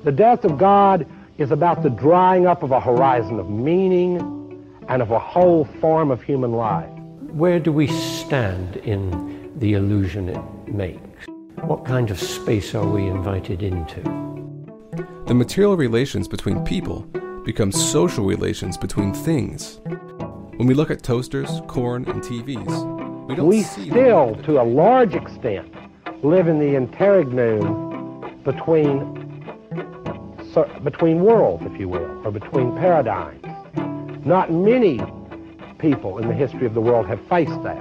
The death of God is about the drying up of a horizon of meaning and of a whole form of human life. Where do we stand in the illusion it makes? What kind of space are we invited into? The material relations between people become social relations between things. When we look at toasters, corn, and TVs, we still, to a large extent, live in the interregnum between worlds, if you will, or between paradigms. Not many people in the history of the world have faced that.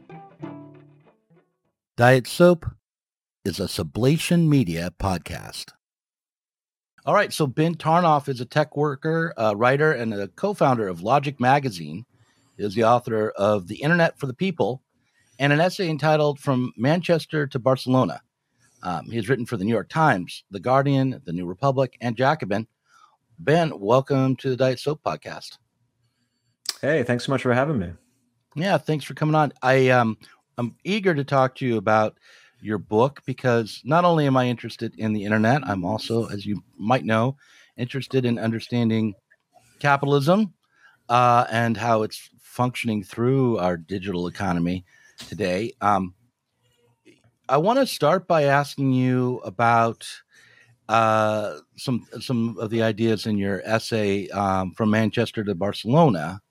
Diet Soap is a Sublation Media podcast. All right, so Ben Tarnoff is a tech worker, a writer, and a co-founder of Logic Magazine. He is the author of The Internet for the People and an essay entitled From Manchester to Barcelona. He has written for the New York Times, The Guardian, The New Republic, and Jacobin. Ben, welcome to the Diet Soap podcast. Hey, thanks so much for having me. Yeah, thanks for coming on. I'm eager to talk to you about your book because not only am I interested in the internet, I'm also, as you might know, interested in understanding capitalism and how it's functioning through our digital economy today. I want to start by asking you about some of the ideas in your essay, From Manchester to Barcelona.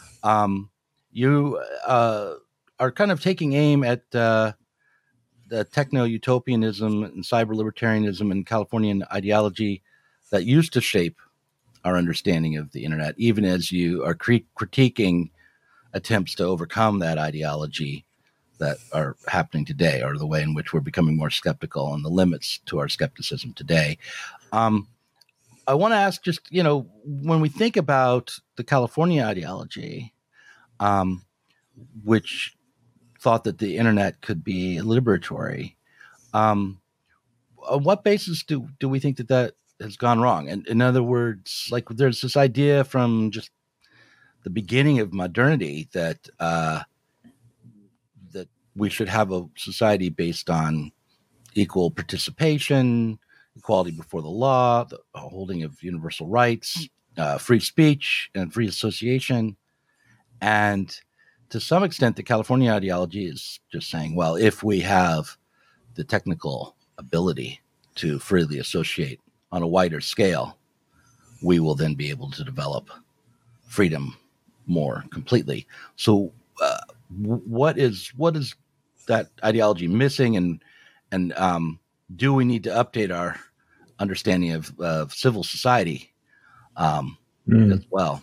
You are kind of taking aim at the techno-utopianism and cyber-libertarianism and Californian ideology that used to shape our understanding of the internet, even as you are critiquing attempts to overcome that ideology that are happening today, or the way in which we're becoming more skeptical and the limits to our skepticism today. I want to ask just, when we think about the California ideology, which thought that the internet could be liberatory, on what basis do we think that has gone wrong? And in other words, like there's this idea from just the beginning of modernity that that we should have a society based on equal participation, equality before the law, the holding of universal rights, free speech and free association. And to some extent, the California ideology is just saying, well, if we have the technical ability to freely associate on a wider scale, we will then be able to develop freedom more completely. So what is that ideology missing? And do we need to update our understanding of civil society as well?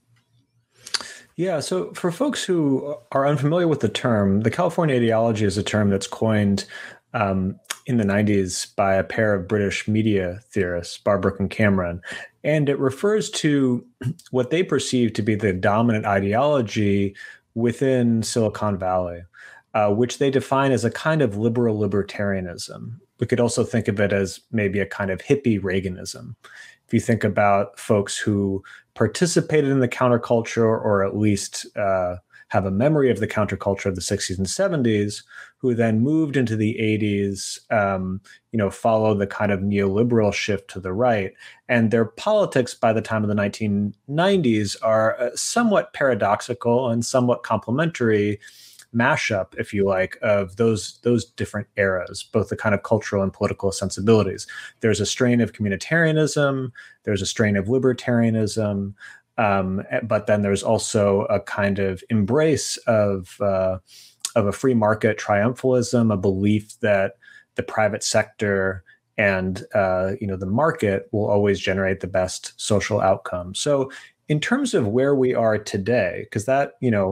Yeah, so for folks who are unfamiliar with the term, the California ideology is a term that's coined in the 90s by a pair of British media theorists, Barbrook and Cameron, and it refers to what they perceive to be the dominant ideology within Silicon Valley, which they define as a kind of liberal libertarianism. We could also think of it as maybe a kind of hippie Reaganism. If you think about folks who participated in the counterculture, or at least have a memory of the counterculture of the 60s and 70s, who then moved into the 80s, followed the kind of neoliberal shift to the right. And their politics by the time of the 1990s are somewhat paradoxical and somewhat complementary mashup, if you like, of those different eras, both the kind of cultural and political sensibilities. There's a strain of communitarianism, there's a strain of libertarianism, but then there's also a kind of embrace of a free market triumphalism, a belief that the private sector and the market will always generate the best social outcome. So in terms of where we are today, because that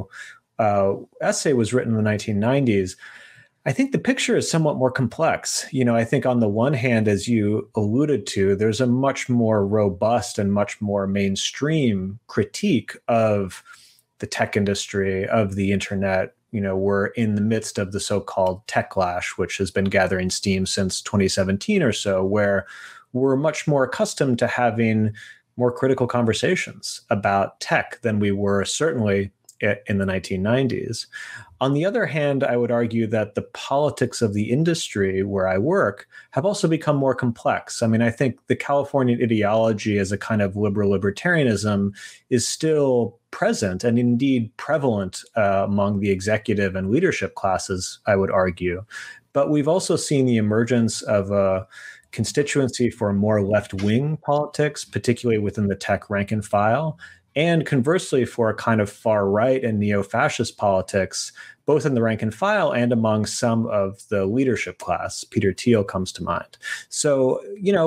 essay was written in the 1990s, I think the picture is somewhat more complex. I think on the one hand, as you alluded to, there's a much more robust and much more mainstream critique of the tech industry, of the internet. We're in the midst of the so-called techlash, which has been gathering steam since 2017 or so, where we're much more accustomed to having more critical conversations about tech than we were certainly in the 1990s. On the other hand, I would argue that the politics of the industry where I work have also become more complex. I mean, I think the Californian ideology as a kind of liberal libertarianism is still present and indeed prevalent among the executive and leadership classes, I would argue. But we've also seen the emergence of a constituency for more left-wing politics, particularly within the tech rank and file, and conversely for a kind of far-right and neo-fascist politics, both in the rank and file and among some of the leadership class. Peter Thiel comes to mind. So,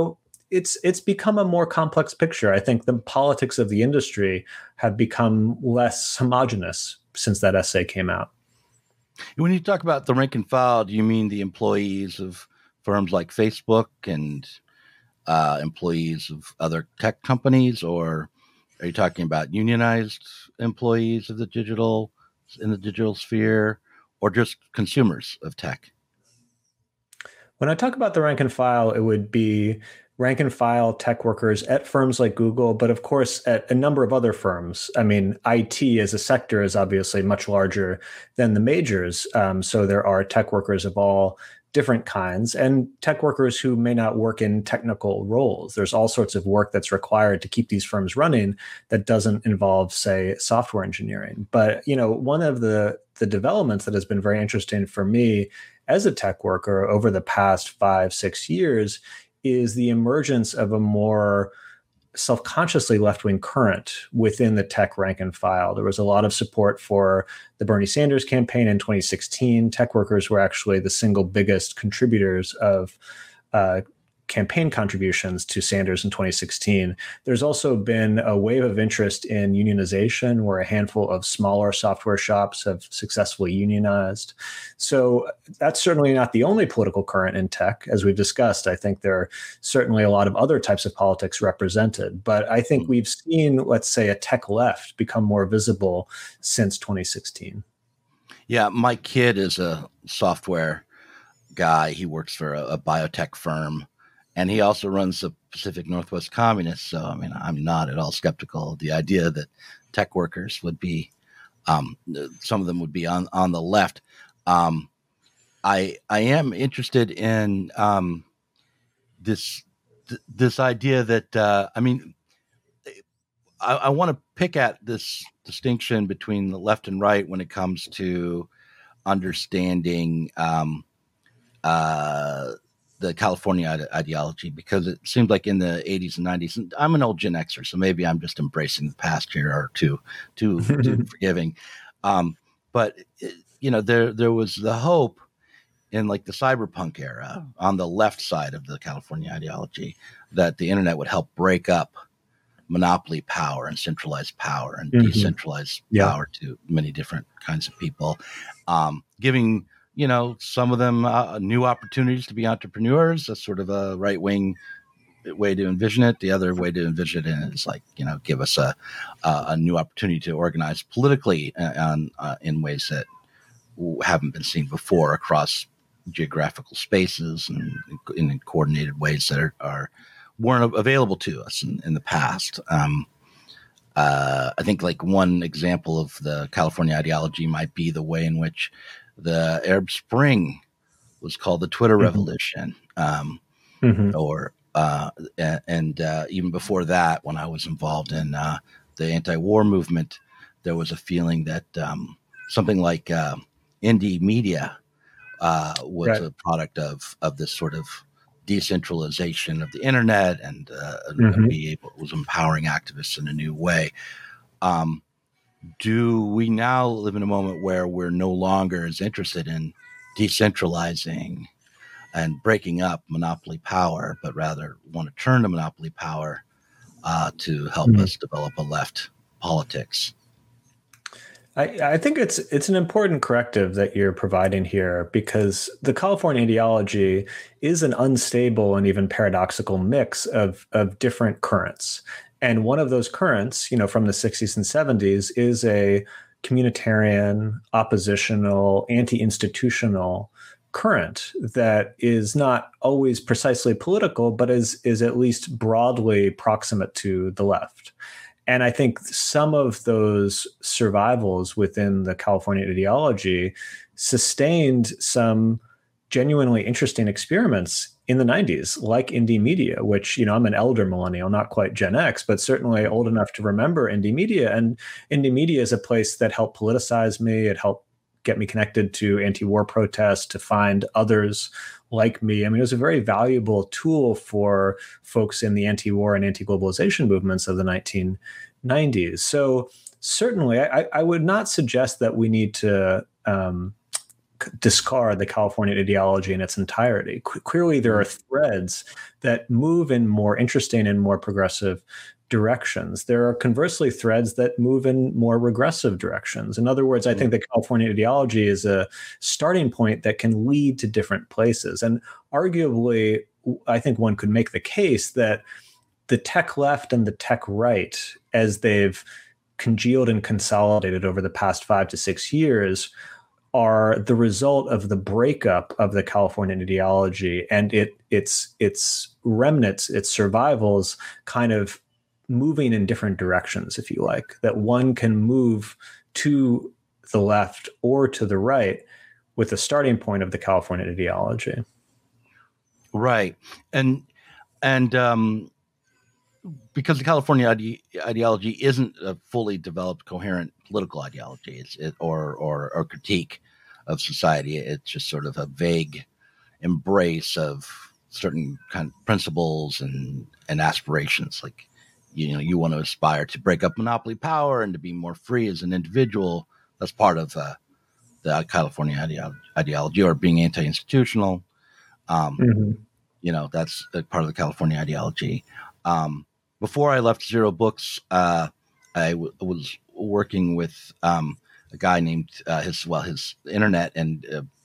it's become a more complex picture. I think the politics of the industry have become less homogenous since that essay came out. When you talk about the rank and file, do you mean the employees of firms like Facebook and employees of other tech companies, or are you talking about unionized employees of the digital sphere, or just consumers of tech? When I talk about the rank and file, it would be rank and file tech workers at firms like Google, but of course at a number of other firms. I mean, IT as a sector is obviously much larger than the majors. So there are tech workers of all different kinds and tech workers who may not work in technical roles. There's all sorts of work that's required to keep these firms running that doesn't involve, say, software engineering. But, one of the developments that has been very interesting for me as a tech worker over the past 5-6 years is the emergence of a more self-consciously left-wing current within the tech rank and file. There was a lot of support for the Bernie Sanders campaign in 2016. Tech workers were actually the single biggest contributors of campaign contributions to Sanders in 2016. There's also been a wave of interest in unionization where a handful of smaller software shops have successfully unionized. So that's certainly not the only political current in tech. As we've discussed, I think there are certainly a lot of other types of politics represented. But I think we've seen, let's say, a tech left become more visible since 2016. Yeah, my kid is a software guy. He works for a biotech firm. And he also runs the Pacific Northwest Communists. So, I mean, I'm not at all skeptical of the idea that tech workers would be, some of them would be on the left. I am interested in this idea that, I want to pick at this distinction between the left and right when it comes to understanding the California ideology, because it seemed like in the 80s and 90s, and I'm an old Gen Xer, so maybe I'm just embracing the past here or too forgiving. But there was the hope in like the cyberpunk era on the left side of the California ideology that the internet would help break up monopoly power and centralized power and decentralize power to many different kinds of people, giving some of them new opportunities to be entrepreneurs. That's sort of a right-wing way to envision it. The other way to envision it is like, give us a new opportunity to organize politically in ways that haven't been seen before across geographical spaces and in coordinated ways that weren't available to us in the past. I think like one example of the California ideology might be the way in which the Arab Spring was called the Twitter Revolution, or even before that, when I was involved in the anti-war movement, there was a feeling that something like indie media was a product of this sort of decentralization of the internet and was empowering activists in a new way. Do we now live in a moment where we're no longer as interested in decentralizing and breaking up monopoly power, but rather want to turn to monopoly power to help us develop a left politics? I think it's an important corrective that you're providing here, because the California ideology is an unstable and even paradoxical mix of different currents. And one of those currents, from the 60s and 70s is a communitarian, oppositional, anti-institutional current that is not always precisely political, but is at least broadly proximate to the left. And I think some of those survivals within the California ideology sustained some genuinely interesting experiments in the 90s, like indie media, which, I'm an elder millennial, not quite Gen X, but certainly old enough to remember indie media. And indie media is a place that helped politicize me. It helped get me connected to anti-war protests, to find others like me. I mean, it was a very valuable tool for folks in the anti-war and anti-globalization movements of the 1990s. So certainly, I would not suggest that we need to discard the California ideology in its entirety. Clearly, there are threads that move in more interesting and more progressive directions. There are conversely threads that move in more regressive directions. In other words, I think the California ideology is a starting point that can lead to different places. And arguably, I think one could make the case that the tech left and the tech right, as they've congealed and consolidated over the past 5 to 6 years, are the result of the breakup of the California ideology and its remnants, its survivals, kind of moving in different directions, if you like, that one can move to the left or to the right with the starting point of the California ideology. Right. And because the California ideology isn't a fully developed, coherent political ideology, or critique of society. It's just sort of a vague embrace of certain kind of principles and aspirations. Like, you want to aspire to break up monopoly power and to be more free as an individual. That's part of the California ideology, or being anti-institutional. That's a part of the California ideology. Before I left Zero Books, I was working with a guy named his internet and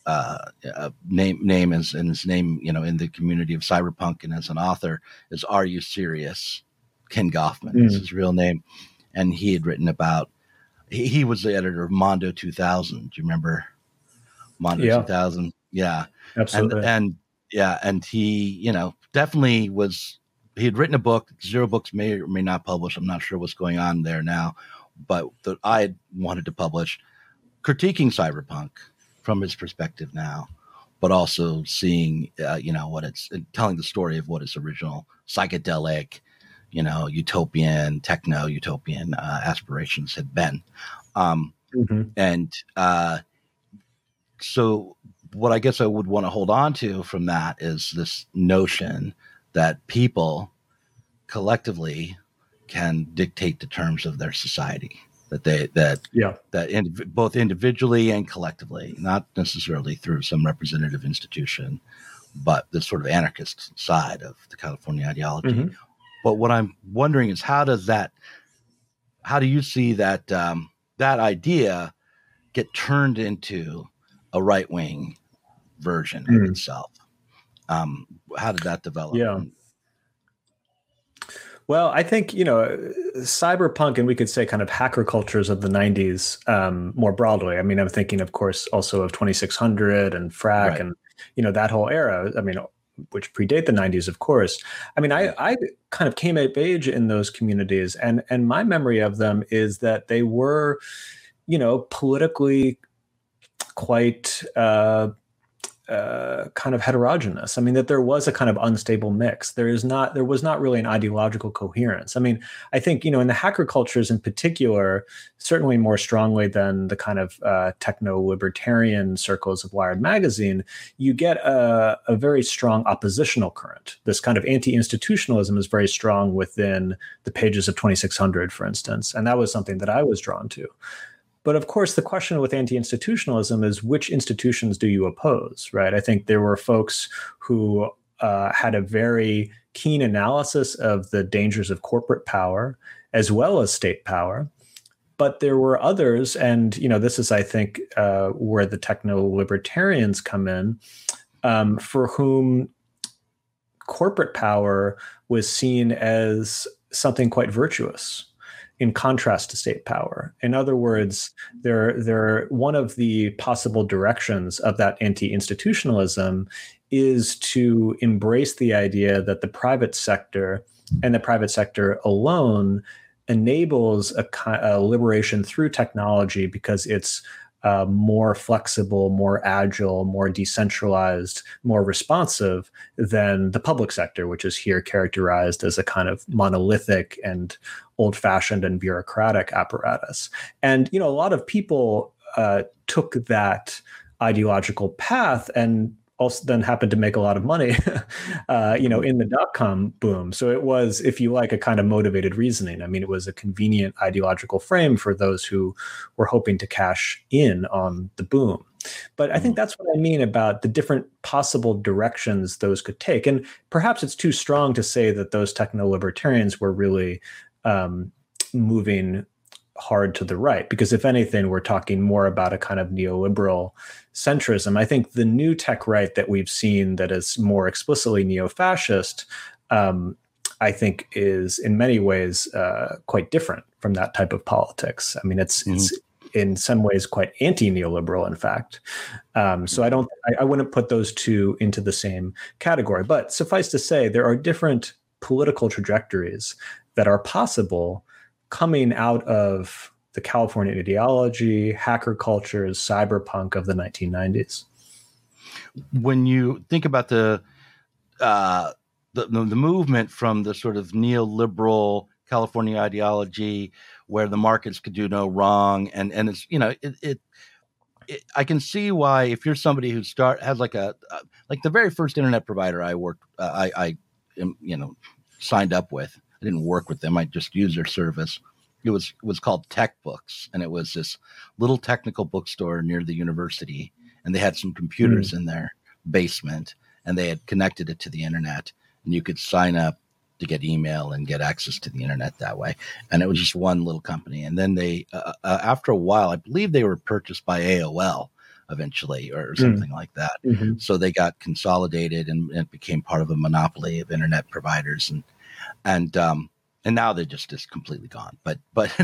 name is, and his name, in the community of cyberpunk and as an author, is Are You Serious? Ken Goffman is his real name. And he had written about, he was the editor of Mondo 2000. Do you remember Mondo 2000? Yeah. Absolutely. And he, definitely was, he had written a book, Zero Books may or may not publish. I'm not sure what's going on there now, but that I had wanted to publish, critiquing cyberpunk from his perspective now, but also seeing, what it's telling the story of what its original psychedelic, techno-utopian aspirations had been. So what I guess I would want to hold on to from that is this notion that people collectively can dictate the terms of their society, both individually and collectively, not necessarily through some representative institution, but the sort of anarchist side of the California ideology. But what I'm wondering is, how do you see that that idea get turned into a right-wing version of itself? How did that develop? Yeah. Well, I think, cyberpunk, and we could say kind of hacker cultures of the 90s more broadly. I mean, I'm thinking, of course, also of 2600 and Frack, right, and, that whole era, which predate the 90s, of course. I mean, I kind of came of age in those communities, and my memory of them is that they were, politically quite kind of heterogeneous. I mean, that there was a kind of unstable mix. There was not really an ideological coherence. I mean, I think, in the hacker cultures in particular, certainly more strongly than the kind of techno-libertarian circles of Wired magazine, you get a very strong oppositional current. This kind of anti-institutionalism is very strong within the pages of 2600, for instance. And that was something that I was drawn to. But of course, the question with anti-institutionalism is, which institutions do you oppose, right? I think there were folks who had a very keen analysis of the dangers of corporate power as well as state power. But there were others, and this is, I think, where the techno-libertarians come in, for whom corporate power was seen as something quite virtuous, in contrast to state power. In other words, they're one of the possible directions of that anti-institutionalism is to embrace the idea that the private sector, and the private sector alone, enables a liberation through technology because it's more flexible, more agile, more decentralized, more responsive than the public sector, which is here characterized as a kind of monolithic and old-fashioned and bureaucratic apparatus. And, a lot of people took that ideological path and also then happened to make a lot of money, in the dot-com boom. So it was, if you like, a kind of motivated reasoning. I mean, it was a convenient ideological frame for those who were hoping to cash in on the boom. But I think that's what I mean about the different possible directions those could take. And perhaps it's too strong to say that those techno-libertarians were really moving hard to the right, because if anything, we're talking more about a kind of neoliberal centrism. I think the new tech right that we've seen that is more explicitly neo-fascist, I think is in many ways quite different from that type of politics. I mean, it's in some ways quite anti-neoliberal, in fact. So I wouldn't put those two into the same category. But suffice to say, there are different political trajectories that are possible coming out of the California ideology, hacker cultures, cyberpunk of the 1990s. When you think about the movement from the sort of neoliberal California ideology, where the markets could do no wrong, and it's I can see why, if you're somebody who has like the very first internet provider I worked, I signed up with. I didn't work with them. I just used their service. It was called Tech Books, and it was this little technical bookstore near the university, and they had some computers in their basement, and they had connected it to the internet, and you could sign up to get email and get access to the internet that way. And it was just one little company. And then they, after a while, I believe they were purchased by AOL eventually, or something like that. Mm-hmm. So they got consolidated, and it became part of a monopoly of internet providers, and now they're just completely gone. But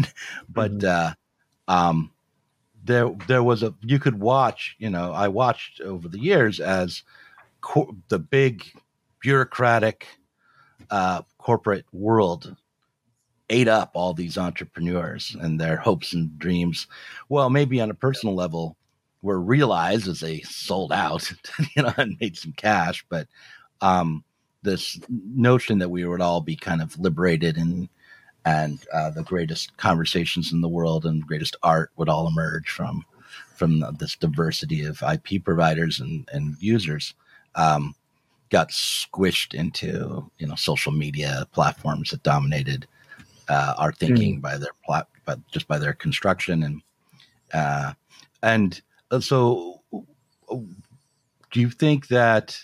there was you could watch, I watched over the years as the big bureaucratic corporate world ate up all these entrepreneurs and their hopes and dreams. Well, maybe on a personal level were realized as they sold out, and made some cash. But this notion that we would all be kind of liberated and the greatest conversations in the world and greatest art would all emerge from this diversity of IP providers and users got squished into social media platforms that dominated our thinking by their construction. And so do you think that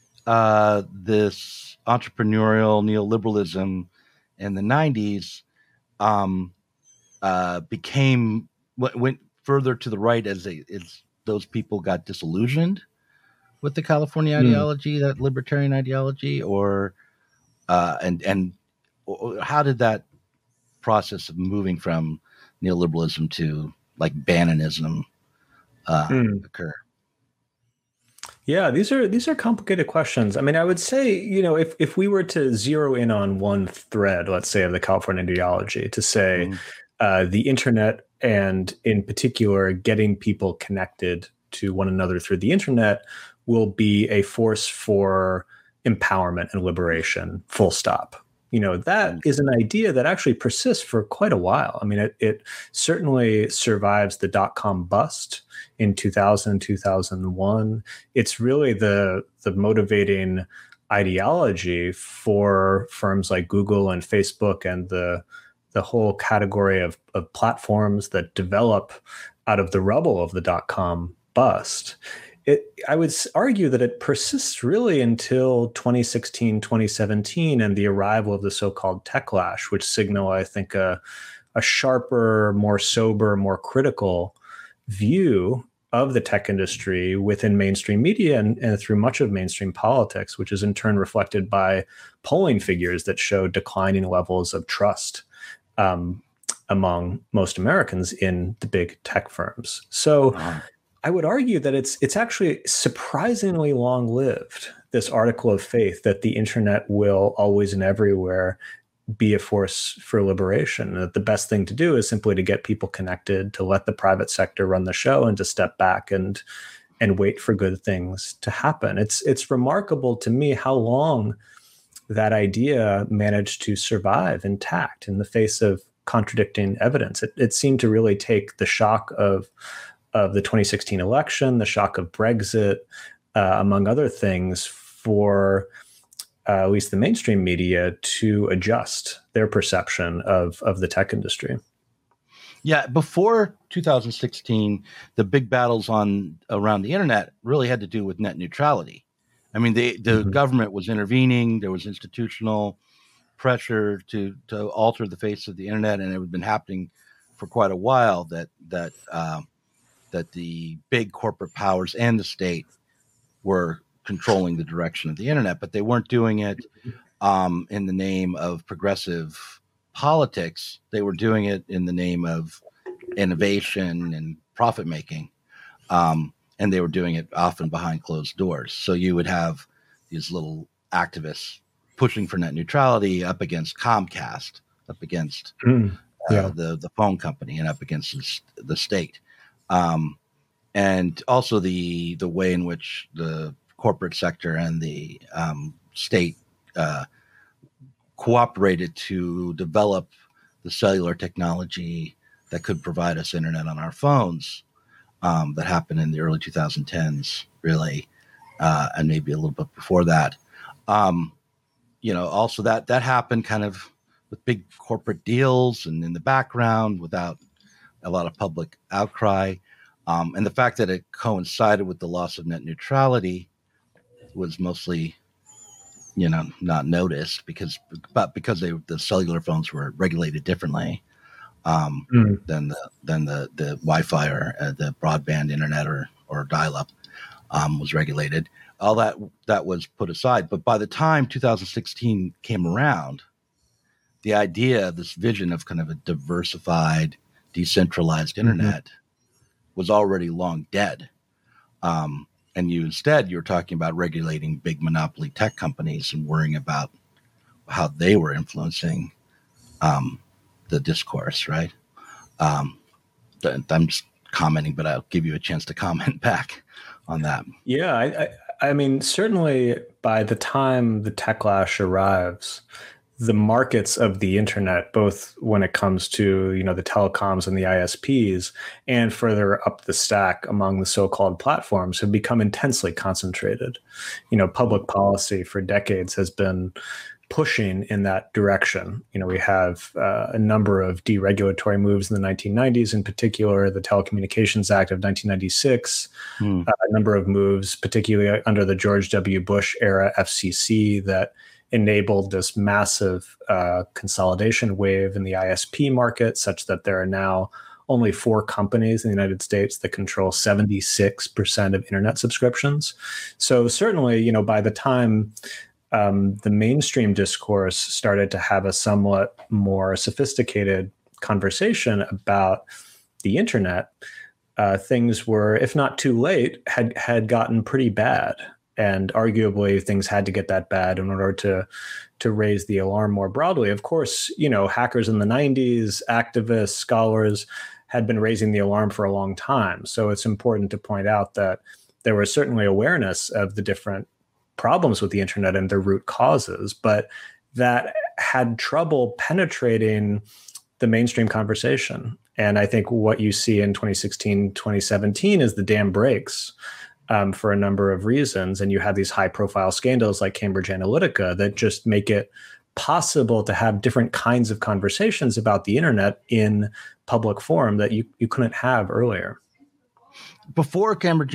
this entrepreneurial neoliberalism in the 90s went further to the right as those people got disillusioned with the California ideology, that libertarian ideology, or and how did that process of moving from neoliberalism to like Bannonism occur? Yeah, these are complicated questions. I mean, I would say, if we were to zero in on one thread, let's say, of the California ideology, to say the internet, and in particular, getting people connected to one another through the internet, will be a force for empowerment and liberation, full stop. That is an idea that actually persists for quite a while. I mean, it certainly survives the dot-com bust in 2000, 2001. It's really the motivating ideology for firms like Google and Facebook and the whole category of platforms that develop out of the rubble of the dot-com bust. I would argue that it persists really until 2016, 2017, and the arrival of the so-called techlash, which signal, I think, a sharper, more sober, more critical view of the tech industry within mainstream media and through much of mainstream politics, which is in turn reflected by polling figures that show declining levels of trust among most Americans in the big tech firms. So I would argue that it's actually surprisingly long-lived, this article of faith that the internet will always and everywhere be a force for liberation. That the best thing to do is simply to get people connected, to let the private sector run the show, and to step back and wait for good things to happen. It's remarkable to me how long that idea managed to survive intact in the face of contradicting evidence. It seemed to really take the shock of the 2016 election, the shock of Brexit, among other things, for at least the mainstream media to adjust their perception of the tech industry. Yeah, before 2016, the big battles around the internet really had to do with net neutrality. I mean, the government was intervening. There was institutional pressure to alter the face of the internet, and it had been happening for quite a while. That the big corporate powers and the state were controlling the direction of the internet, but they weren't doing it in the name of progressive politics. They were doing it in the name of innovation and profit making, and they were doing it often behind closed doors. So you would have these little activists pushing for net neutrality up against Comcast, up against the phone company, and up against the state, and also the way in which the corporate sector and the state cooperated to develop the cellular technology that could provide us internet on our phones. That happened in the early 2010s, really, and maybe a little bit before that. Also that happened kind of with big corporate deals and in the background without a lot of public outcry. And the fact that it coincided with the loss of net neutrality was mostly, not noticed because the cellular phones were regulated differently than the Wi-Fi or the broadband internet or dial-up was regulated. All that was put aside. But by the time 2016 came around, the idea, this vision of kind of a diversified, decentralized internet was already long dead. And you're talking about regulating big monopoly tech companies and worrying about how they were influencing the discourse, right? I'm just commenting, but I'll give you a chance to comment back on that. Yeah, I mean, certainly by the time the techlash arrives, the markets of the internet, both when it comes to, the telecoms and the ISPs and further up the stack among the so-called platforms, have become intensely concentrated. Public policy for decades has been pushing in that direction. We have a number of deregulatory moves in the 1990s, in particular, the Telecommunications Act of 1996, a number of moves, particularly under the George W. Bush era FCC, that enabled this massive consolidation wave in the ISP market, such that there are now only 4 companies in the United States that control 76% of internet subscriptions. So certainly, by the time the mainstream discourse started to have a somewhat more sophisticated conversation about the internet, things were, if not too late, had gotten pretty bad. And arguably, things had to get that bad in order to raise the alarm more broadly. Of course, hackers in the 90s, activists, scholars had been raising the alarm for a long time. So it's important to point out that there was certainly awareness of the different problems with the internet and their root causes, but that had trouble penetrating the mainstream conversation. And I think what you see in 2016, 2017 is the dam breaks. For a number of reasons. And you have these high profile scandals like Cambridge Analytica that just make it possible to have different kinds of conversations about the internet in public forum that you couldn't have earlier. Before Cambridge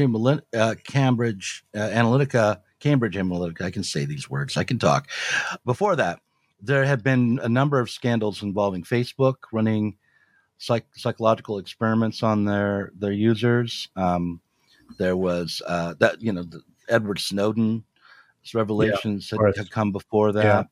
Analytica, I can say these words, I can talk. Before that, there had been a number of scandals involving Facebook running psychological experiments on their users. There was the Edward Snowden's revelations had come before that.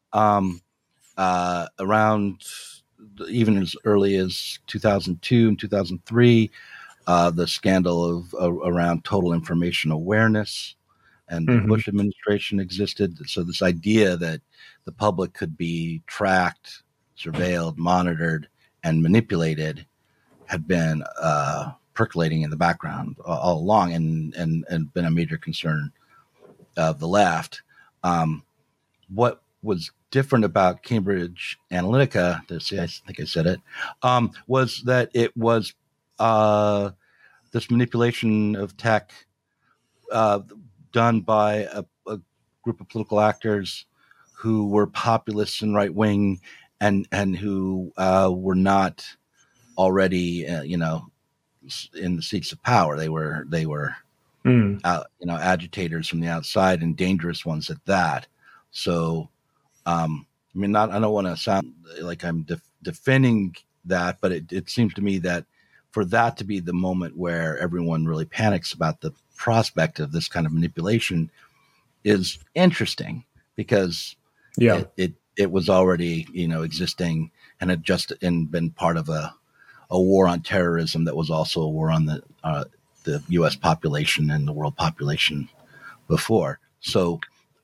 Around even as early as 2002 and 2003, the scandal of around total information awareness and the Bush administration existed. So this idea that the public could be tracked, surveilled, monitored, and manipulated had been percolating in the background all along, and been a major concern of the left. What was different about Cambridge Analytica, I think I said it, was that it was this manipulation of tech done by a group of political actors who were populists and right wing, and who were not already in the seats of power. They were agitators from the outside, and dangerous ones at that. So, I don't want to sound like I'm defending that, but it seems to me that for that to be the moment where everyone really panics about the prospect of this kind of manipulation is interesting, because it was already existing, and had just been part of a war on terrorism that was also a war on the U.S. population and the world population before. So,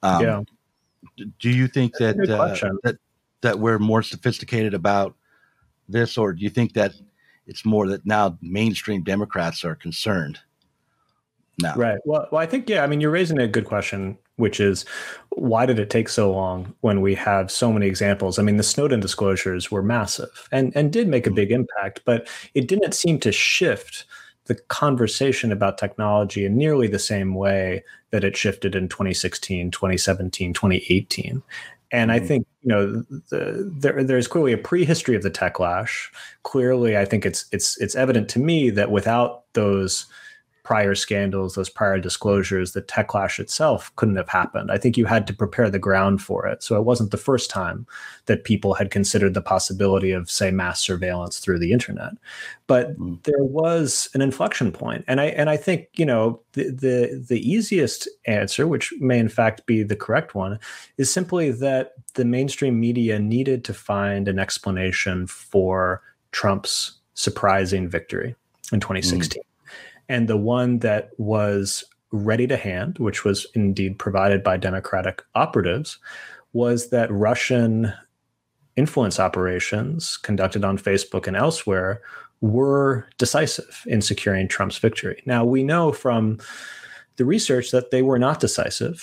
do you think that we're more sophisticated about this, or do you think that it's more that now mainstream Democrats are concerned now? Right. Well, I think, you're raising a good question, which is, why did it take so long when we have so many examples? The Snowden disclosures were massive and did make a big impact, but it didn't seem to shift the conversation about technology in nearly the same way that it shifted in 2016, 2017, 2018. And I think, there's clearly a prehistory of the techlash. Clearly, I think it's evident to me that without those prior scandals, those prior disclosures, the techlash itself couldn't have happened. I think you had to prepare the ground for it. So it wasn't the first time that people had considered the possibility of, say, mass surveillance through the internet. But there was an inflection point. And I think, the easiest answer, which may in fact be the correct one, is simply that the mainstream media needed to find an explanation for Trump's surprising victory in 2016. And the one that was ready to hand, which was indeed provided by Democratic operatives, was that Russian influence operations conducted on Facebook and elsewhere were decisive in securing Trump's victory. Now, we know from the research that they were not decisive,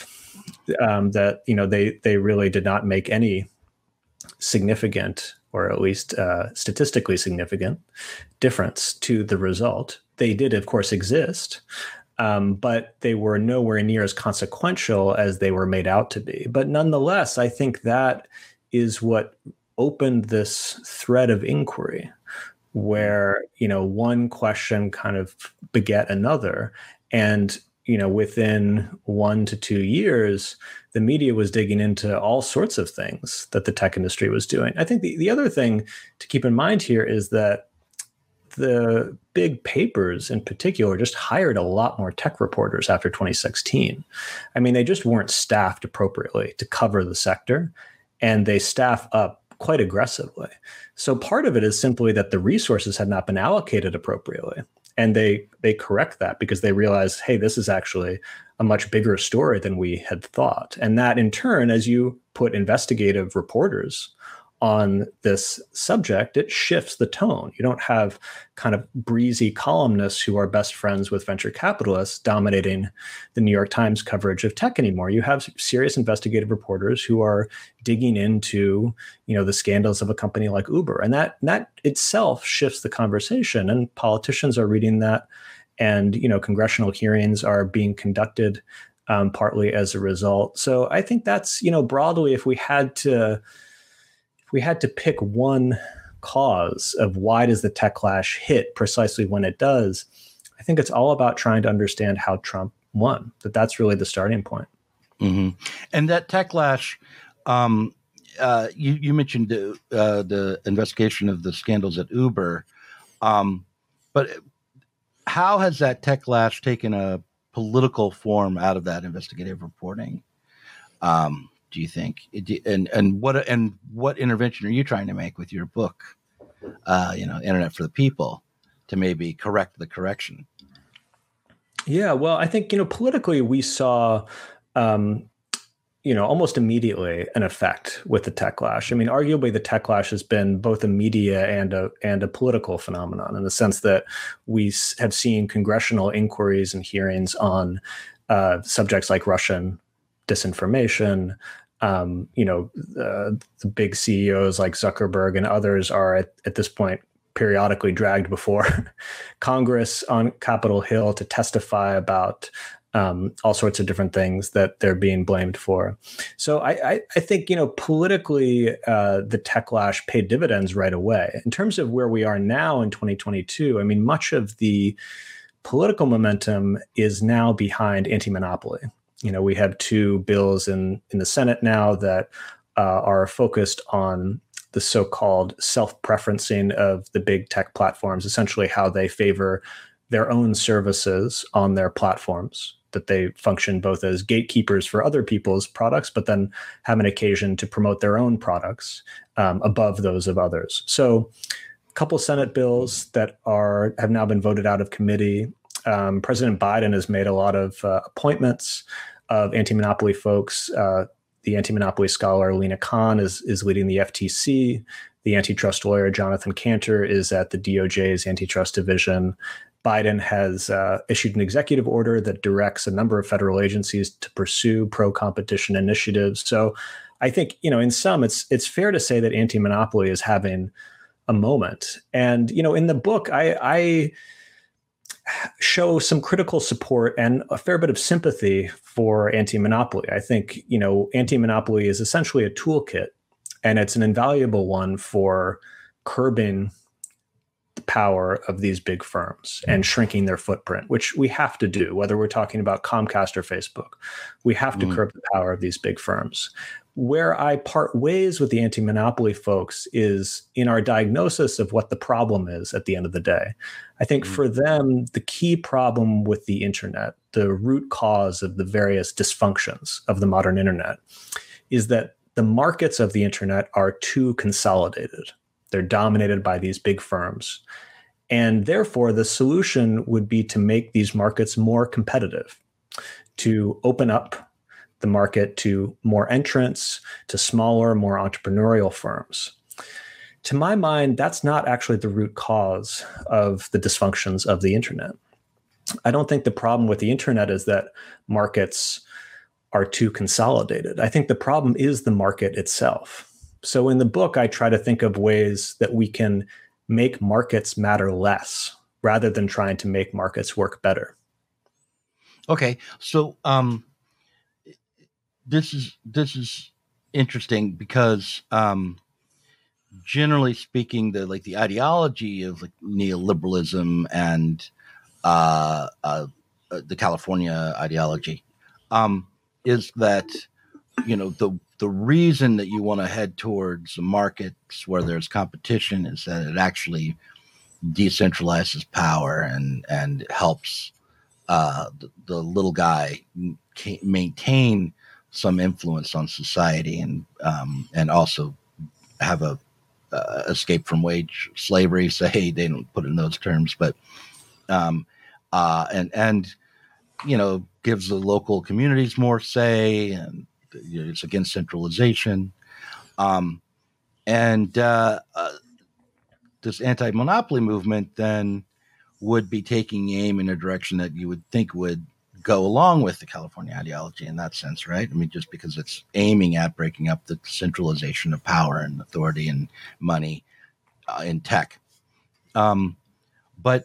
that they really did not make any significant, or at least statistically significant, difference to the result. They did, of course, exist, but they were nowhere near as consequential as they were made out to be. But nonetheless, I think that is what opened this thread of inquiry, where one question kind of beget another, and within 1 to 2 years, the media was digging into all sorts of things that the tech industry was doing. I think the other thing to keep in mind here is that the big papers in particular just hired a lot more tech reporters after 2016. They just weren't staffed appropriately to cover the sector, and they staff up quite aggressively. So part of it is simply that the resources had not been allocated appropriately. And they correct that because they realize, hey, this is actually a much bigger story than we had thought. And that in turn, as you put investigative reporters on this subject, it shifts the tone. You don't have kind of breezy columnists who are best friends with venture capitalists dominating the New York Times coverage of tech anymore. You have serious investigative reporters who are digging into, the scandals of a company like Uber. And that itself shifts the conversation, and politicians are reading that, and, congressional hearings are being conducted partly as a result. So I think that's, broadly, if we had to pick one cause of why does the techlash hit precisely when it does, I think it's all about trying to understand how Trump won. That's really the starting point. Mm-hmm. And that techlash, you mentioned the investigation of the scandals at Uber, but how has that techlash taken a political form out of that investigative reporting? Do you think? And what intervention are you trying to make with your book, Internet for the People, to maybe correct the correction? Yeah, well, I think, politically we saw, almost immediately an effect with the techlash. I mean, arguably the techlash has been both a media and a political phenomenon, in the sense that we have seen congressional inquiries and hearings on subjects like Russian disinformation. The big CEOs like Zuckerberg and others are at this point periodically dragged before Congress on Capitol Hill to testify about all sorts of different things that they're being blamed for. So I think, politically, the techlash paid dividends right away. In terms of where we are now in 2022, I mean, much of the political momentum is now behind anti-monopoly. We have two bills in the Senate now that are focused on the so-called self-preferencing of the big tech platforms, essentially how they favor their own services on their platforms, that they function both as gatekeepers for other people's products, but then have an occasion to promote their own products above those of others. So a couple Senate bills that have now been voted out of committee. President Biden has made a lot of appointments of anti-monopoly folks. The anti-monopoly scholar Lena Khan is leading the FTC. The antitrust lawyer Jonathan Cantor is at the DOJ's antitrust division. Biden has issued an executive order that directs a number of federal agencies to pursue pro-competition initiatives. So I think, in sum, it's fair to say that anti-monopoly is having a moment. And, in the book, I show some critical support and a fair bit of sympathy for anti-monopoly. I think, anti-monopoly is essentially a toolkit, and it's an invaluable one for curbing the power of these big firms and shrinking their footprint, which we have to do, whether we're talking about Comcast or Facebook. We have to curb the power of these big firms. Where I part ways with the anti-monopoly folks is in our diagnosis of what the problem is at the end of the day. I think for them, the key problem with the internet, the root cause of the various dysfunctions of the modern internet, is that the markets of the internet are too consolidated. They're dominated by these big firms. And therefore, the solution would be to make these markets more competitive, to open up the market to more entrants, to smaller, more entrepreneurial firms. To my mind, that's not actually the root cause of the dysfunctions of the internet. I don't think the problem with the internet is that markets are too consolidated. I think the problem is the market itself. So in the book, I try to think of ways that we can make markets matter less rather than trying to make markets work better. Okay, so this is interesting because generally speaking, the ideology of neoliberalism and the California ideology is that the reason that you want to head towards markets where there's competition is that it actually decentralizes power and helps the little guy maintain some influence on society and also have a escape from wage slavery. Say they don't put it in those terms, but and gives the local communities more say, and it's against centralization. And this anti-monopoly movement then would be taking aim in a direction that you would think would go along with the California ideology in that sense, right? I mean, just because it's aiming at breaking up the centralization of power and authority and money in tech. But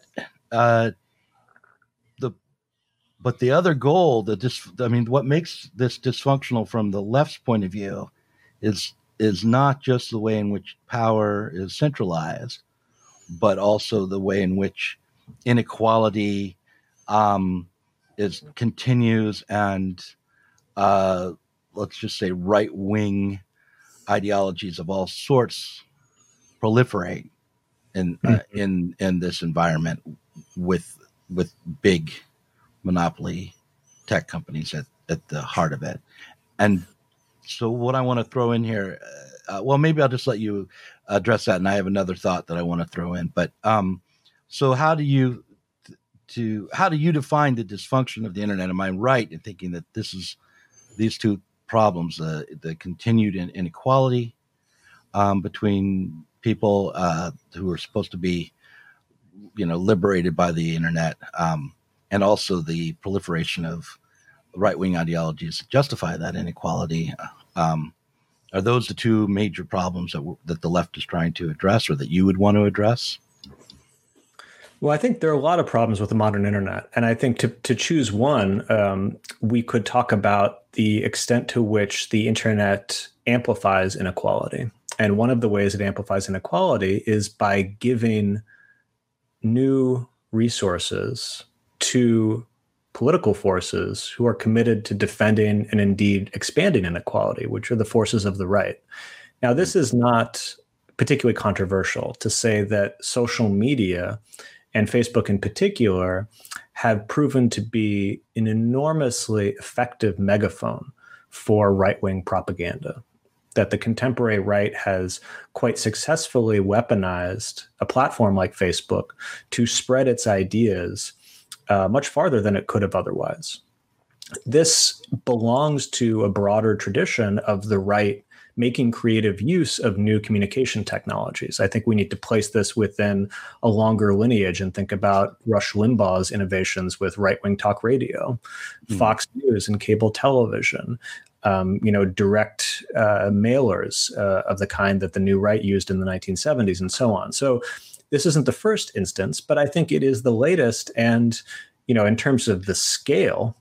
the other goal, what makes this dysfunctional from the left's point of view is not just the way in which power is centralized, but also the way in which inequality continues, and let's just say right-wing ideologies of all sorts proliferate in this environment with big monopoly tech companies at the heart of it. And so what I want to throw in here, maybe I'll just let you address that, and I have another thought that I want to throw in. But so how do you how do you define the dysfunction of the internet? Am I right in thinking that these two problems, the continued inequality between people who are supposed to be, liberated by the internet, and also the proliferation of right-wing ideologies that justify that inequality? Are those the two major problems that the left is trying to address, or that you would want to address? Well, I think there are a lot of problems with the modern internet. And I think to choose one, we could talk about the extent to which the internet amplifies inequality. And one of the ways it amplifies inequality is by giving new resources to political forces who are committed to defending and indeed expanding inequality, which are the forces of the right. Now, this is not particularly controversial to say that social media, and Facebook in particular, have proven to be an enormously effective megaphone for right-wing propaganda, that the contemporary right has quite successfully weaponized a platform like Facebook to spread its ideas much farther than it could have otherwise. This belongs to a broader tradition of the right making creative use of new communication technologies. I think we need to place this within a longer lineage and think about Rush Limbaugh's innovations with right-wing talk radio, Fox News and cable television, direct mailers of the kind that the new right used in the 1970s and so on. So this isn't the first instance, but I think it is the latest. And, in terms of the scale,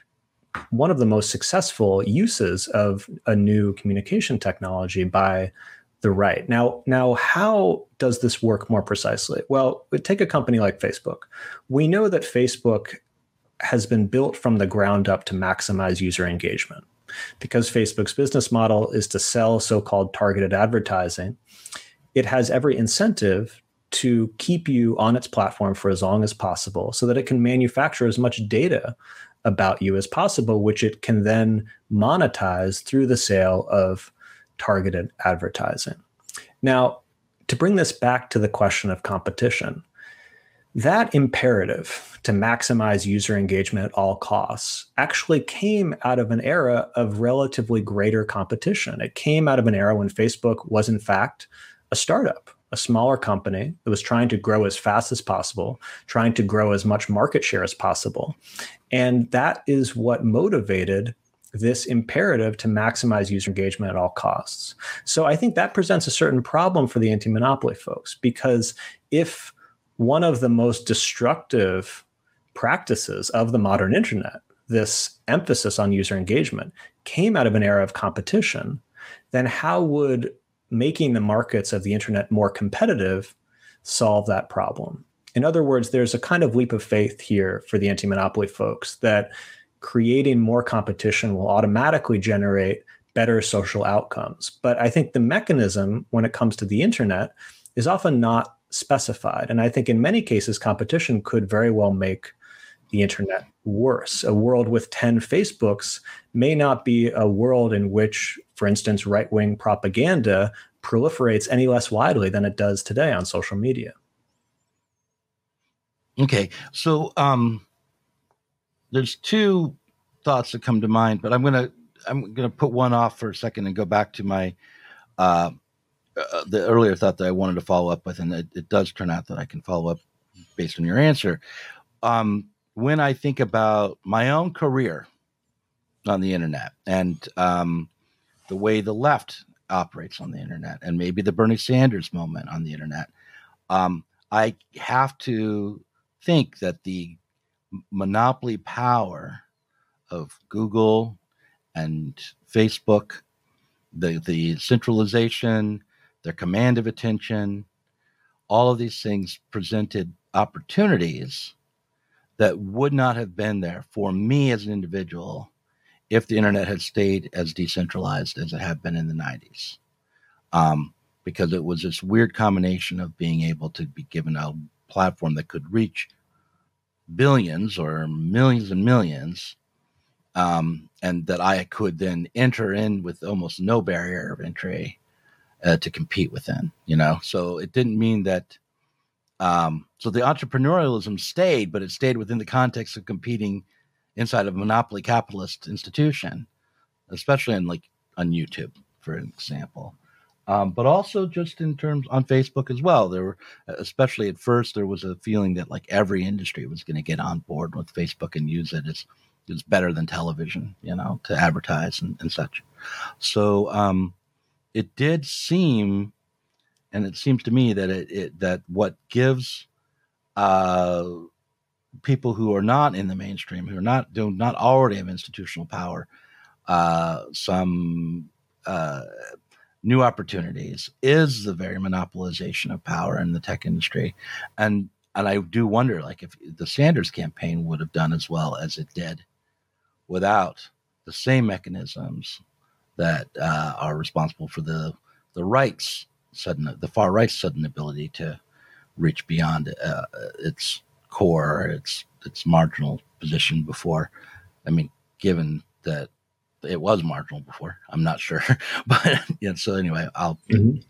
one of the most successful uses of a new communication technology by the right. Now, how does this work more precisely? Well, take a company like Facebook. We know that Facebook has been built from the ground up to maximize user engagement. Because Facebook's business model is to sell so-called targeted advertising, it has every incentive to keep you on its platform for as long as possible so that it can manufacture as much data about you as possible, which it can then monetize through the sale of targeted advertising. Now, to bring this back to the question of competition, that imperative to maximize user engagement at all costs actually came out of an era of relatively greater competition. It came out of an era when Facebook was, in fact, a startup, a smaller company that was trying to grow as fast as possible, trying to grow as much market share as possible. And that is what motivated this imperative to maximize user engagement at all costs. So I think that presents a certain problem for the anti-monopoly folks, because if one of the most destructive practices of the modern internet, this emphasis on user engagement, came out of an era of competition, then how would making the markets of the internet more competitive solve that problem? In other words, there's a kind of leap of faith here for the anti-monopoly folks that creating more competition will automatically generate better social outcomes. But I think the mechanism when it comes to the internet is often not specified. And I think in many cases, competition could very well make the internet worse. A world with 10 Facebooks may not be a world in which, for instance, right-wing propaganda proliferates any less widely than it does today on social media. Okay, so there's two thoughts that come to mind, but I'm gonna put one off for a second and go back to my the earlier thought that I wanted to follow up with, and it does turn out that I can follow up based on your answer. When I think about my own career on the internet and the way the left operates on the internet, and maybe the Bernie Sanders moment on the internet, I have to think that the monopoly power of Google and Facebook, the centralization, their command of attention, all of these things presented opportunities that would not have been there for me as an individual if the internet had stayed as decentralized as it had been in the 90s. Because it was this weird combination of being able to be given a platform that could reach billions or millions and millions, and that I could then enter in with almost no barrier of entry to compete within, So it didn't mean that So the entrepreneurialism stayed, but it stayed within the context of competing inside of a monopoly capitalist institution, especially on YouTube, for example. But also just in terms on Facebook as well. There were, especially at first, there was a feeling that like every industry was going to get on board with Facebook and use it as it's better than television, to advertise and such. So it did seem, and it seems to me that that what gives people who are not in the mainstream, who do not already have institutional power, some new opportunities is the very monopolization of power in the tech industry. And I do wonder, like, if the Sanders campaign would have done as well as it did without the same mechanisms that are responsible for the far right's sudden ability to reach beyond its core, its marginal position before. I mean, given that it was marginal before, I'm not sure, but so anyway, I'll leave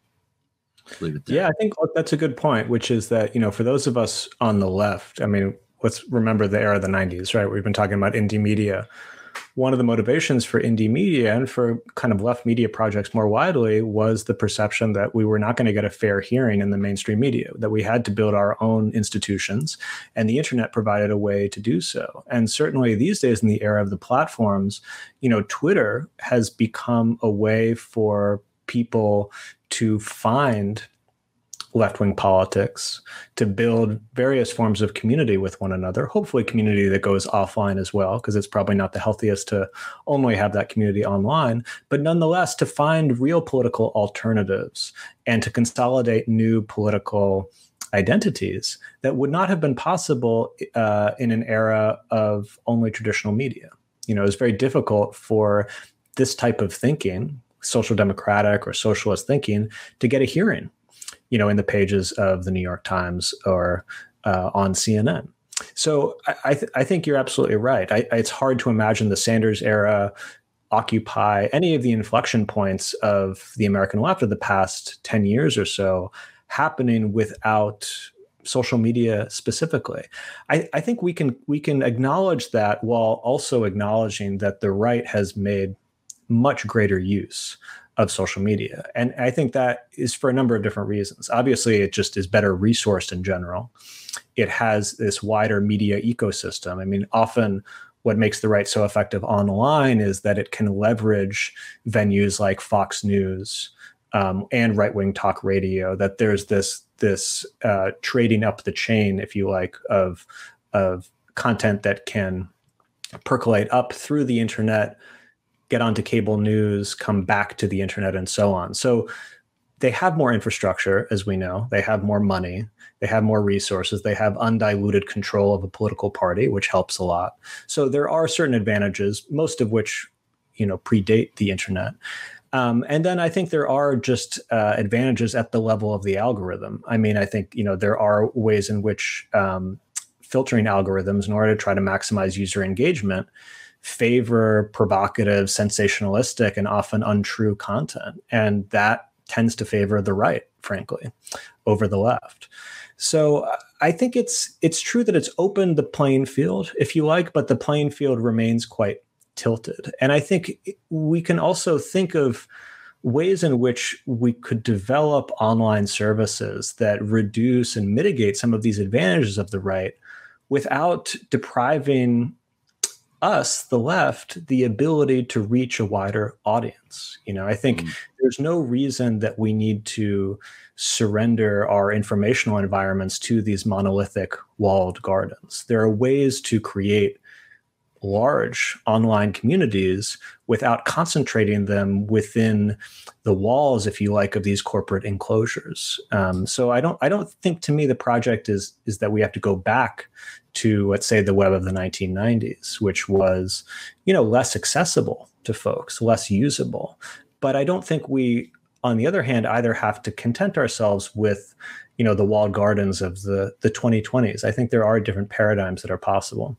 it there. Yeah, I think that's a good point, which is that, for those of us on the left, I mean, let's remember the era of the 90s, right? We've been talking about indie media. One of the motivations for indie media and for kind of left media projects more widely was the perception that we were not going to get a fair hearing in the mainstream media, that we had to build our own institutions, and the internet provided a way to do so. And certainly these days, in the era of the platforms, Twitter has become a way for people to find left-wing politics, to build various forms of community with one another, hopefully community that goes offline as well, because it's probably not the healthiest to only have that community online, but nonetheless to find real political alternatives and to consolidate new political identities that would not have been possible in an era of only traditional media. It's very difficult for this type of thinking, social democratic or socialist thinking, to get a hearing in the pages of the New York Times or on CNN. So I think you're absolutely right. It's hard to imagine the Sanders era occupy any of the inflection points of the American left of the past 10 years or so happening without social media specifically. I think we can acknowledge that while also acknowledging that the right has made much greater use of social media. And I think that is for a number of different reasons. Obviously, it just is better resourced in general. It has this wider media ecosystem. I mean, often what makes the right so effective online is that it can leverage venues like Fox News and right-wing talk radio, that there's this trading up the chain, if you like, of content that can percolate up through the internet, get onto cable news, come back to the internet, and so on. So they have more infrastructure, as we know. They have more money. They have more resources. They have undiluted control of a political party, which helps a lot. So there are certain advantages, most of which, predate the internet. And then I think there are just advantages at the level of the algorithm. I mean, I think, there are ways in which filtering algorithms in order to try to maximize user engagement favor provocative, sensationalistic, and often untrue content. And that tends to favor the right, frankly, over the left. So I think it's true that it's opened the playing field, if you like, but the playing field remains quite tilted. And I think we can also think of ways in which we could develop online services that reduce and mitigate some of these advantages of the right without depriving us, the left, the ability to reach a wider audience. I think there's no reason that we need to surrender our informational environments to these monolithic walled gardens. There are ways to create large online communities without concentrating them within the walls, if you like, of these corporate enclosures. So I don't think, to me, the project is that we have to go back to, let's say, the web of the 1990s, which was, less accessible to folks, less usable. But I don't think we, on the other hand, either have to content ourselves with, the walled gardens of the 2020s. I think there are different paradigms that are possible.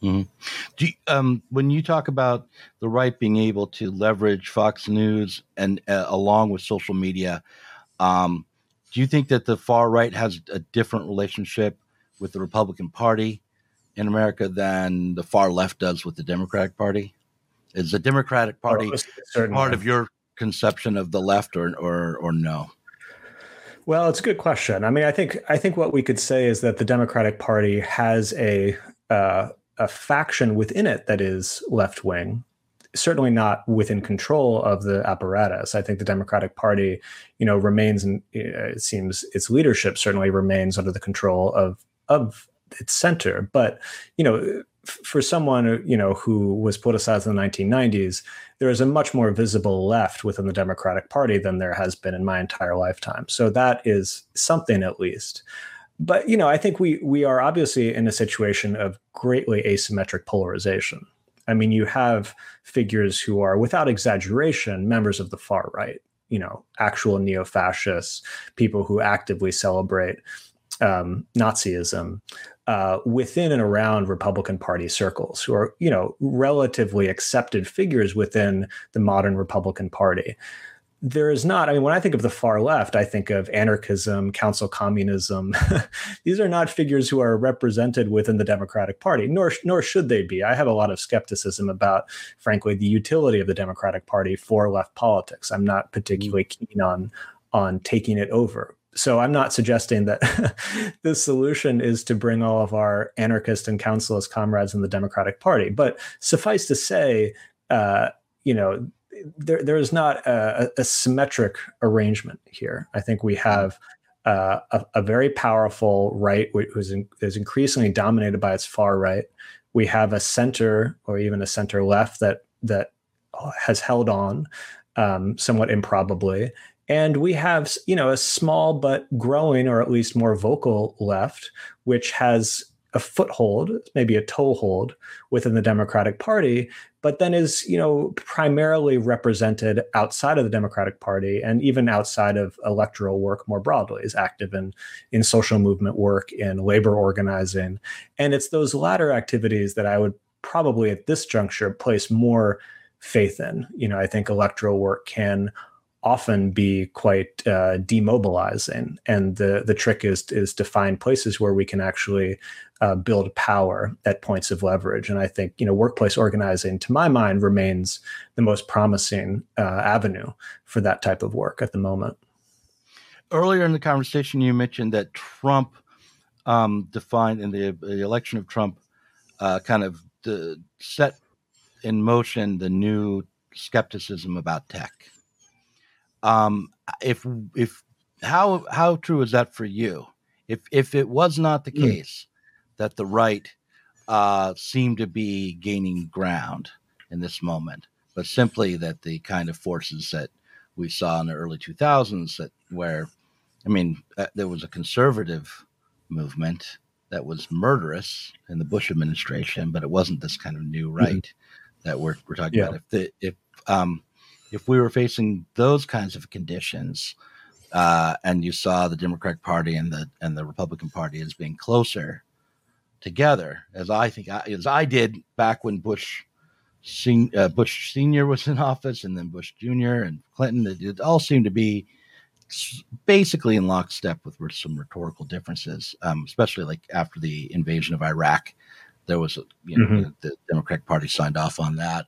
Mm-hmm. When you talk about the right being able to leverage Fox News and along with social media, do Do you think that the far right has a different relationship with the Republican Party in America than the far left does with the Democratic Party? Is the Democratic Party part of your conception of the left, or no? Well, it's a good question. I mean, I think what we could say is that the Democratic Party has a faction within it that is left wing. Certainly not within control of the apparatus. I think the Democratic Party, remains, and it seems its leadership certainly remains under the control of its center. But, for someone, who was politicized in the 1990s, there is a much more visible left within the Democratic Party than there has been in my entire lifetime. So that is something, at least. But, I think we are obviously in a situation of greatly asymmetric polarization. I mean, you have figures who are, without exaggeration, members of the far right, actual neo-fascists, people who actively celebrate Nazism within and around Republican Party circles, who are, relatively accepted figures within the modern Republican Party. There is not, I mean, when I think of the far left, I think of anarchism, council communism. These are not figures who are represented within the Democratic Party, nor should they be. I have a lot of skepticism about, frankly, the utility of the Democratic Party for left politics. I'm not particularly keen on taking it over. So I'm not suggesting that the solution is to bring all of our anarchist and councilist comrades in the Democratic Party. But suffice to say, there is not a symmetric arrangement here. I think we have a very powerful right, which is increasingly dominated by its far right. We have a center, or even a center left, that has held on somewhat improbably. And we have, a small but growing, or at least more vocal left, which has a foothold, maybe a toehold within the Democratic Party, but then is, primarily represented outside of the Democratic Party and even outside of electoral work more broadly, is active in social movement work, in labor organizing. And it's those latter activities that I would probably at this juncture place more faith in. I think electoral work can often be quite demobilizing, and the trick is to find places where we can actually build power at points of leverage. And I think workplace organizing, to my mind, remains the most promising avenue for that type of work at the moment. Earlier in the conversation, you mentioned that Trump defined in the election of Trump kind of set in motion the new skepticism about tech. If how true is that for you? If it was not the case that the right seemed to be gaining ground in this moment, but simply that the kind of forces that we saw in the early 2000s, there was a conservative movement that was murderous in the Bush administration, but it wasn't this kind of new right that we're talking about. If we were facing those kinds of conditions, and you saw the Democratic Party and the Republican Party as being closer together, as I did back when Bush Senior was in office, and then Bush Jr. and Clinton, it all seemed to be basically in lockstep with some rhetorical differences, especially like after the invasion of Iraq. There was the Democratic Party signed off on that.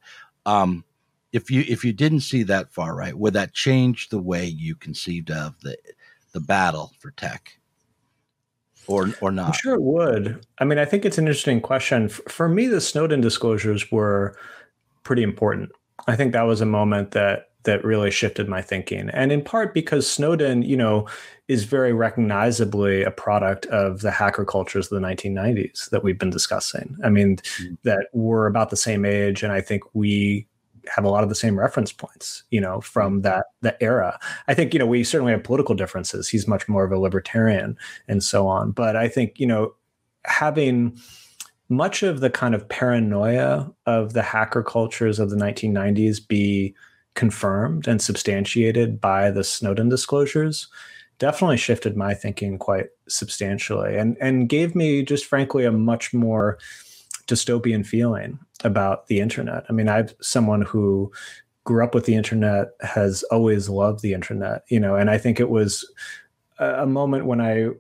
If you didn't see that far right, would that change the way you conceived of the battle for tech, or not? I'm sure it would. I mean, I think it's an interesting question. For me, the Snowden disclosures were pretty important. I think that was a moment that really shifted my thinking, and in part because Snowden, is very recognizably a product of the hacker cultures of the 1990s that we've been discussing. I mean, that we're about the same age, and I think we have a lot of the same reference points, from that era. I think, we certainly have political differences. He's much more of a libertarian and so on. But I think, having much of the kind of paranoia of the hacker cultures of the 1990s be confirmed and substantiated by the Snowden disclosures definitely shifted my thinking quite substantially, and gave me just frankly a much more dystopian feeling about the internet. I mean, I'm someone who grew up with the internet, has always loved the internet, and I think it was a moment when I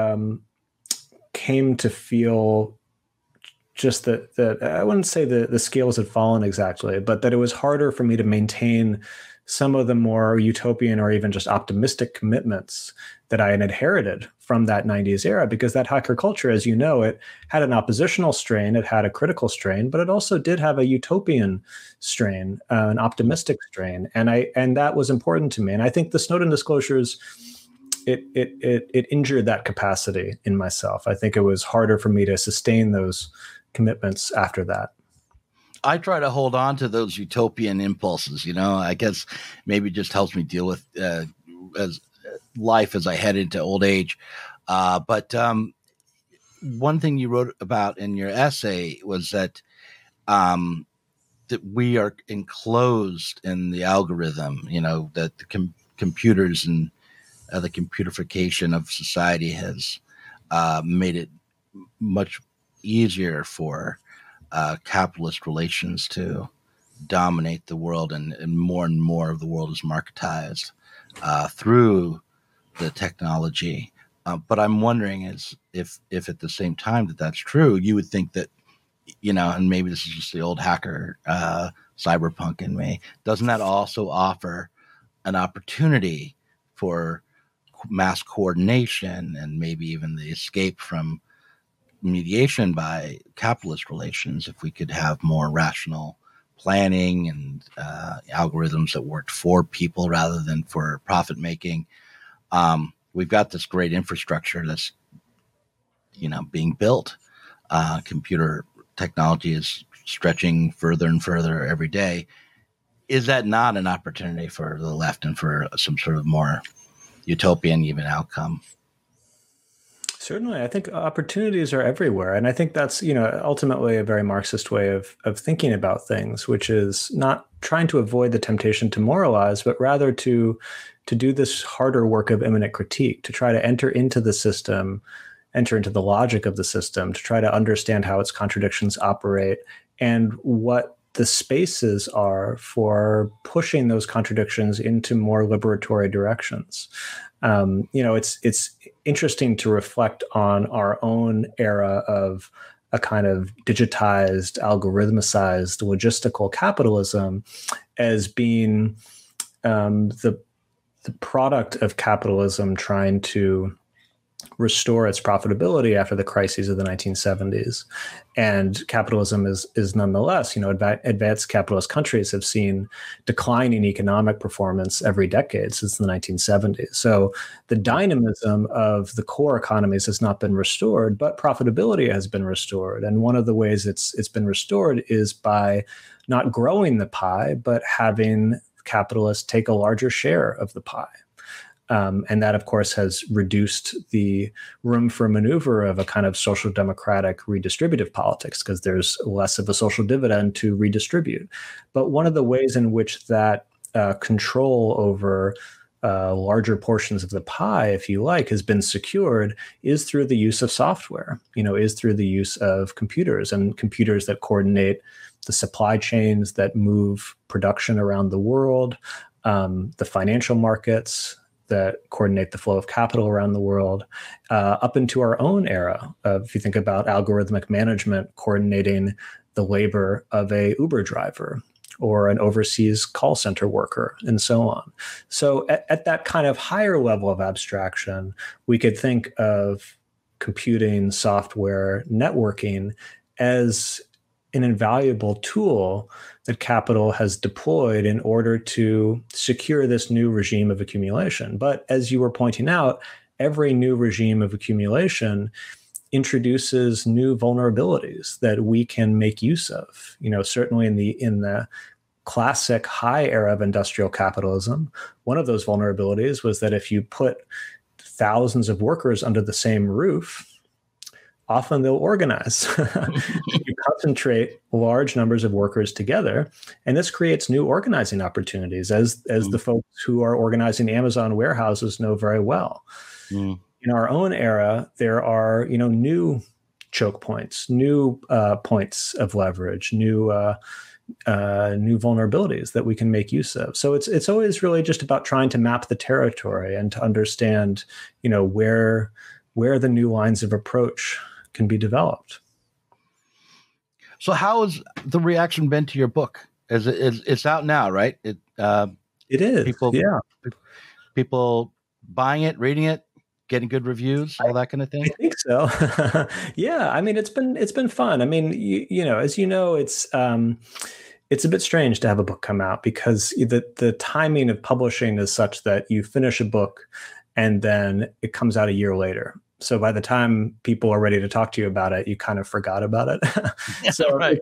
came to feel just that I wouldn't say the scales had fallen exactly, but that it was harder for me to maintain some of the more utopian or even just optimistic commitments that I had inherited from that 90s era, because that hacker culture, as you know, it had an oppositional strain, it had a critical strain, but it also did have a utopian strain, an optimistic strain. And that was important to me. And I think the Snowden disclosures, it injured that capacity in myself. I think it was harder for me to sustain those commitments after that. I try to hold on to those utopian impulses, I guess maybe it just helps me deal with as life as I head into old age. But one thing you wrote about in your essay was that that we are enclosed in the algorithm, that the computers and the computerification of society has made it much easier for capitalist relations to dominate the world, and more of the world is marketized through the technology. But I'm wondering if at the same time that's true, you would think that, and maybe this is just the old hacker cyberpunk in me, doesn't that also offer an opportunity for mass coordination and maybe even the escape from mediation by capitalist relations if we could have more rational planning and algorithms that worked for people rather than for profit making? We've got this great infrastructure that's being built. Computer technology is stretching further and further every day. Is that not an opportunity for the left and for some sort of more utopian even outcome? Certainly. I think opportunities are everywhere. And I think that's, ultimately a very Marxist way of thinking about things, which is not trying to avoid the temptation to moralize, but rather to do this harder work of immanent critique, to try to enter into the system, enter into the logic of the system, to try to understand how its contradictions operate and what the spaces are for pushing those contradictions into more liberatory directions. It's interesting to reflect on our own era of a kind of digitized, algorithmicized, logistical capitalism as being the product of capitalism trying to restore its profitability after the crises of the 1970s. And capitalism is nonetheless, advanced capitalist countries have seen declining economic performance every decade since the 1970s. So the dynamism of the core economies has not been restored, but profitability has been restored. And one of the ways it's been restored is by not growing the pie, but having capitalists take a larger share of the pie. And that, of course, has reduced the room for maneuver of a kind of social democratic redistributive politics because there's less of a social dividend to redistribute. But one of the ways in which that control over larger portions of the pie, if you like, has been secured is through the use of software, is through the use of computers and computers that coordinate the supply chains that move production around the world, the financial markets that coordinate the flow of capital around the world, up into our own era. If you think about algorithmic management coordinating the labor of a Uber driver or an overseas call center worker and so on. So at that kind of higher level of abstraction, we could think of computing, software, networking as an invaluable tool that capital has deployed in order to secure this new regime of accumulation. But as you were pointing out, every new regime of accumulation introduces new vulnerabilities that we can make use of. Certainly in the classic high era of industrial capitalism, one of those vulnerabilities was that if you put thousands of workers under the same roof, often they'll organize. You concentrate large numbers of workers together, and this creates new organizing opportunities, as the folks who are organizing Amazon warehouses know very well. In our own era, there are new choke points, new points of leverage, new new vulnerabilities that we can make use of. So it's always really just about trying to map the territory and to understand, where the new lines of approach can be developed. So how has the reaction been to your book? It's out now, right? It is. People buying it, reading it, getting good reviews, all that kind of thing. I think so. Yeah. I mean, it's been fun. I mean, as you know, it's a bit strange to have a book come out because the timing of publishing is such that you finish a book and then it comes out a year later. So by the time people are ready to talk to you about it, you kind of forgot about it. So right.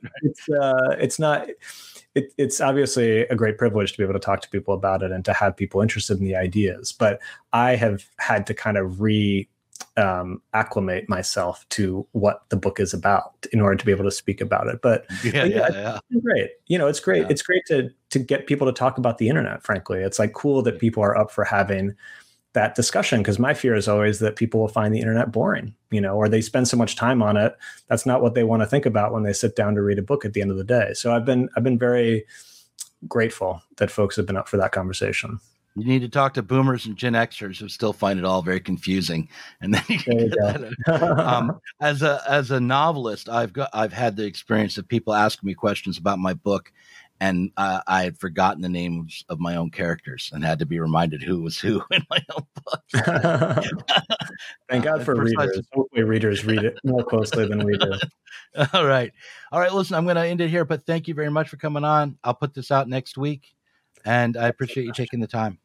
It's obviously a great privilege to be able to talk to people about it and to have people interested in the ideas. But I have had to kind of acclimate myself to what the book is about in order to be able to speak about it. But it's great. It's great. Yeah. It's great to get people to talk about the internet. Frankly, it's like cool that people are up for having that discussion, because my fear is always that people will find the internet boring, or they spend so much time on it. That's not what they want to think about when they sit down to read a book at the end of the day. So I've been very grateful that folks have been up for that conversation. You need to talk to boomers and Gen Xers who still find it all very confusing. And then as a novelist, I've had the experience of people asking me questions about my book, and I had forgotten the names of my own characters and had to be reminded who was who in my own book. Thank God for readers. Hopefully readers read it more closely than we do. All right. Listen, I'm going to end it here, but thank you very much for coming on. I'll put this out next week, and I appreciate you taking the time.